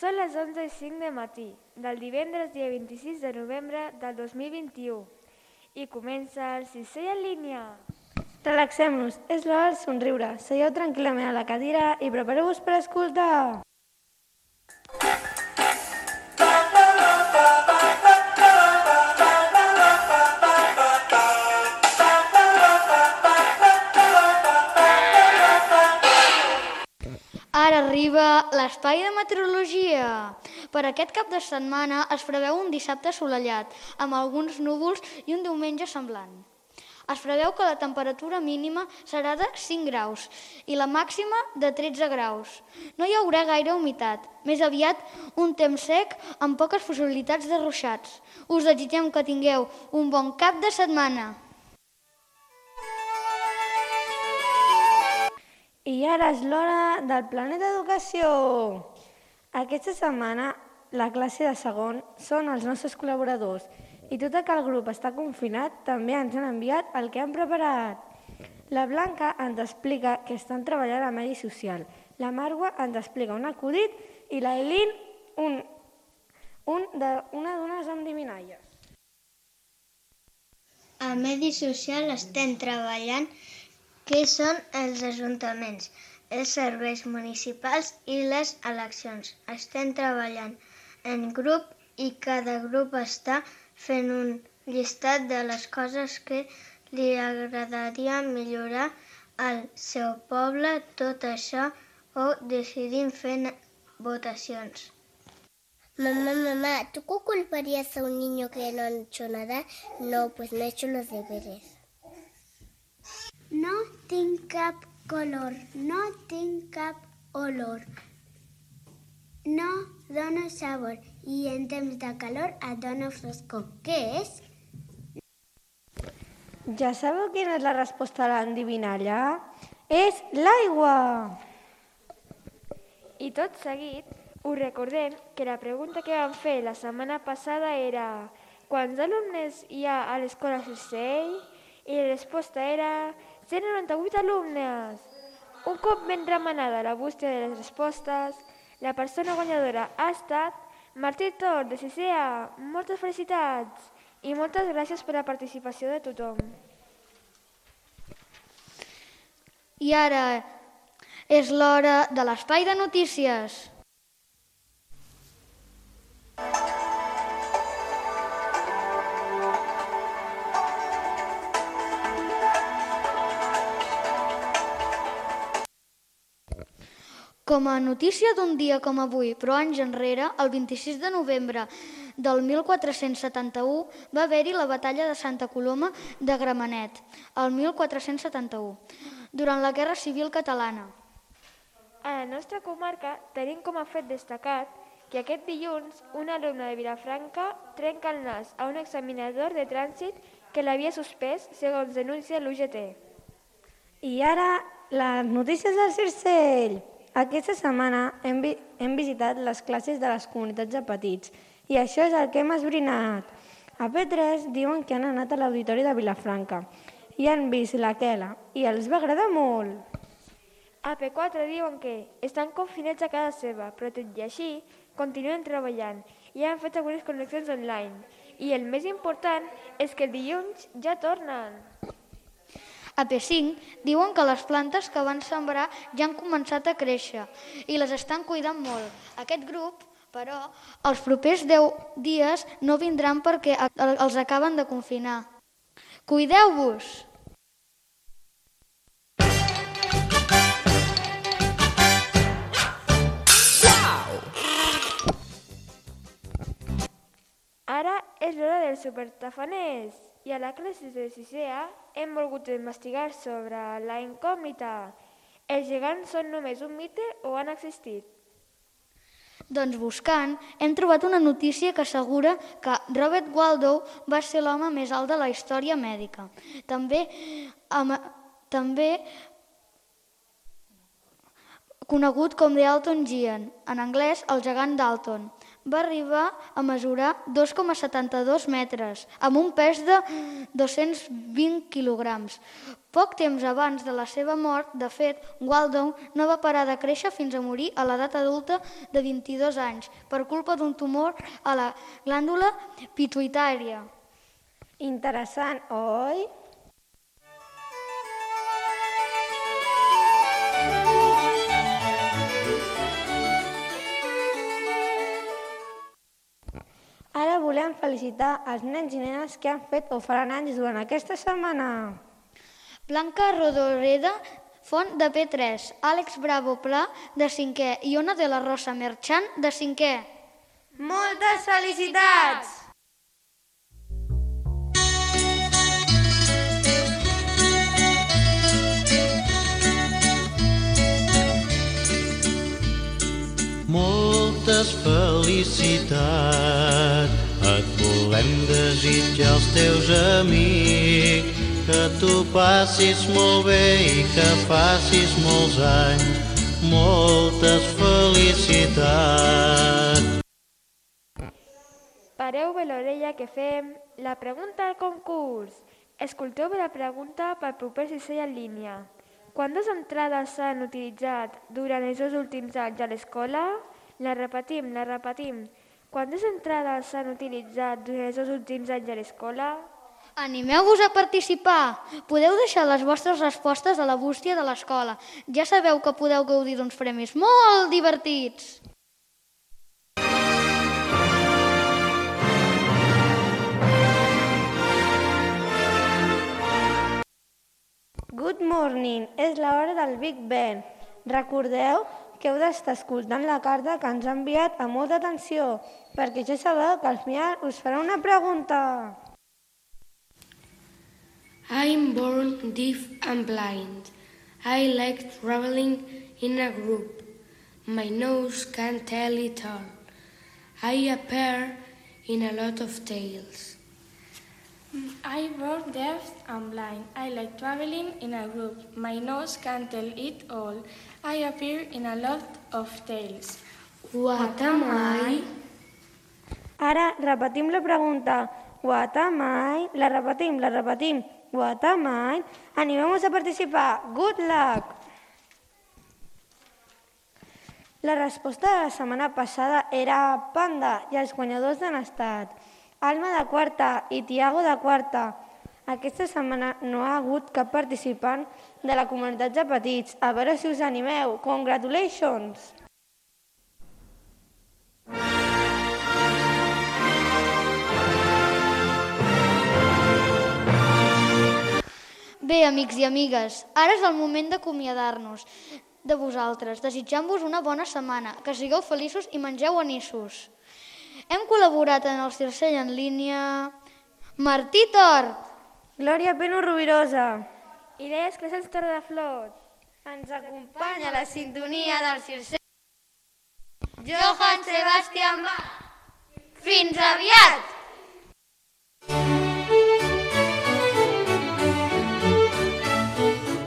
Són les 11:05 de matí del divendres dia 26 de novembre del 2021 i comença el sisè en línia. Relaxem-nos, és l'hora del somriure. Seieu tranquil·lament a la cadira i prepareu-vos per escoltar. Ara arriba l'espai de meteorologia. Per aquest cap de setmana es preveu un dissabte assolellat, amb alguns núvols i un diumenge semblant. Es preveu que la temperatura mínima serà de 5 graus i la màxima de 13 graus. No hi haurà gaire humitat, més aviat un temps sec amb poques possibilitats de ruixats. Us desitgem que tingueu un bon cap de setmana. I ara és l'hora del Planeta Educació. Aquesta setmana la classe de segon són els nostres col·laboradors i tot i que el grup està confinat també ens han enviat el que han preparat. La Blanca ens explica que estan treballant a medi social, la Marwa ens explica un acudit i l'Ailín una d'unes endivinalles. A medi social estem treballant què són els ajuntaments, els serveis municipals i les eleccions. Estem treballant en grup i cada grup està fent un llistat de les coses que li agradaria millorar al seu poble. Tot això ho decidim fent votacions. Mamá, ¿tú qué culparías a un niño que no ha hecho nada? No, pues no ha hecho los deberes. No tinc cap color, no tinc cap olor, no dono sabor i en temps de calor et dono frescor. Què és? Ja sabeu quina és la resposta a l'endivinalla? És l'aigua! I tot seguit us recordem que la pregunta que vam fer la setmana passada era quants alumnes hi ha a l'escola Cercell? I la resposta era 198 alumnes. Un cop ben remenada la bústia de les respostes, la persona guanyadora ha estat Martí Tor, de 6è A. Moltes felicitats i moltes gràcies per la participació de tothom. I ara és l'hora de l'espai de notícies. Com a notícia d'un dia com avui, però anys enrere, el 26 de novembre del 1471, va haver-hi la batalla de Santa Coloma de Gramenet, el 1471, durant la Guerra Civil Catalana. A la nostra comarca tenim com a fet destacat que aquest dilluns un alumne de Vilafranca trenca el nas a un examinador de trànsit que l'havia suspès segons denuncia l'UGT. I ara, les notícies del Cercell. Aquesta setmana hem visitat les classes de les comunitats de petits i això és el que hem esbrinat. A P3 diuen que han anat a l'auditori de Vilafranca i han vist la Quela i els va agradar molt. A P4 diuen que estan confinats a casa seva, però tot i així continuen treballant i han fet algunes connexions online. I el més important és que el dilluns ja tornen. A P5 diuen que les plantes que van sembrar ja han començat a créixer i les estan cuidant molt. Aquest grup, però, els propers 10 dies no vindran perquè els acaben de confinar. Cuideu-vos! Ara és l'hora dels supertafaners i a la classe de 6è A hem volgut investigar sobre la incògnita. Els gegants són només un mite o han existit? Doncs buscant, hem trobat una notícia que assegura que Robert Waldo va ser l'home més alt de la història mèdica. També conegut com The Alton Giant, en anglès el gegant d'Alton. Va arribar a mesurar 2,72 metres, amb un pes de 220 quilograms. Poc temps abans de la seva mort, de fet, Waldo no va parar de créixer fins a morir a l'edat adulta de 22 anys per culpa d'un tumor a la glàndula pituïtària. Interessant, oi? Ara volem felicitar els nens i nenes que han fet o faran anys durant aquesta setmana. Blanca Rodoreda, Font de P3, Àlex Bravo Pla, de 5è, i Ona de la Rosa Merchant, de 5è. Moltes felicitats! Moltes felicitats et volem desitjar als teus amics, que tu passis molt bé i que facis molts anys. Moltes felicitats. Pareu bé l'orella que fem la pregunta al concurs. Escolteu bé la pregunta pel proper sisè en línia. Quantes entrades s'han utilitzat durant els 2 últims anys a l'escola? La repetim. Quantes entrades s'han utilitzat durant els 2 últims anys a l'escola? Animeu-vos a participar! Podeu deixar les vostres respostes a la bústia de l'escola. Ja sabeu que podeu gaudir d'uns premis molt divertits! Good morning, és l'hora del Big Ben. Recordeu que heu d'estar escoltant la carta que ens ha enviat amb molta atenció, perquè ja sabeu que al final us farà una pregunta. I'm born deaf and blind. I like traveling in a group. My nose can't tell it all. I appear in a lot of tales. I'm born deaf and blind. I like traveling in a group. My nose can't tell it all. I appear in a lot of tales. What am I? Ara repetim la pregunta. What am I? La repetim. What am I? Animem-vos a participar. Good luck! La resposta de la setmana passada era panda i els guanyadors han estat Alma de quarta i Tiago de quarta. Aquesta setmana no ha hagut cap participant de la comunitat de petits. A veure si us animeu. Congratulations! Bé, amics i amigues, ara és el moment d'acomiadar-nos de vosaltres, desitjant-vos una bona setmana, que sigueu feliços i mengeu anissos. Hem col·laborat en el Circell en línia Martí Tort, Glòria Peno Rubirosa. Idees Crescents Torreflor. Ens acompanya la sintonia del Circell. Johann Sebastian Bach. Fins aviat!